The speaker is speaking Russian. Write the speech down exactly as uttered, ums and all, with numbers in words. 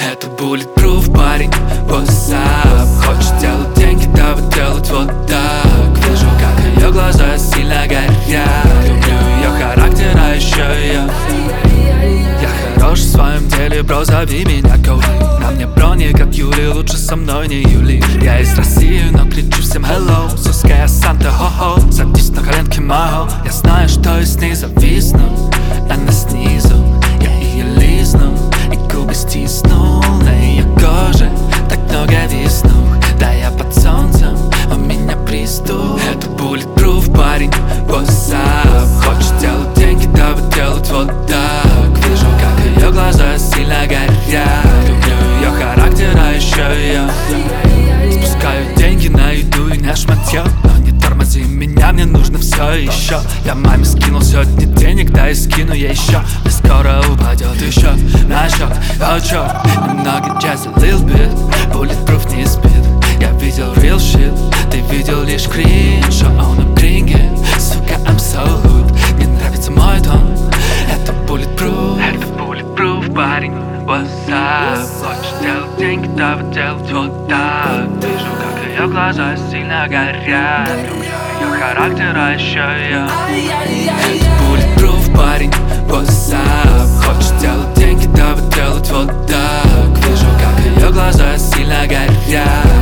Это bulletproof парень, what's up? Хочешь делать деньги, давай делать вот так. Вижу, как ее глаза сильно горят. Люблю ее характер, а еще ее. Я хорош в своем деле, бро, зови меня Коули. На мне брони, как Юли, лучше со мной не Юли. Я из России, но кричу всем hello. Суская Санта, хо-хо, садись на коленки, мао. Я знаю, что и снизу зависну, она снизу. Я ее лизну и губы стиснул. На ее коже так много виснух. Да я под солнцем, у меня приступ. Это bulletproof парень, what's up? Хочешь делать деньги, давай делать вот так. Вижу, как ее глаза сильно горят. Люблю ее характер, а еще ее. Спускаю деньги на еду и на шматье. Но не тормози меня, мне нужно все еще. Я маме скинул сотни денег, да и скину ей еще. И скоро упадет еще на счет. О, черт, немного джаза, little bit. Bulletproof не спит. Я видел real shit, ты видел лишь кринж. Что он на кринге, сука, I'm so hood. Мне нравится мой тон, это bulletproof. Это bulletproof парень, what's up? Хочешь делать деньги, давай делать вот так. Вижу, как ее глаза сильно горят. Люблю ее характер, а еще ее. Это bulletproof парень, what's up? Хочешь делать деньги, давай делать вот так. Вижу, как ее глаза сильно горят.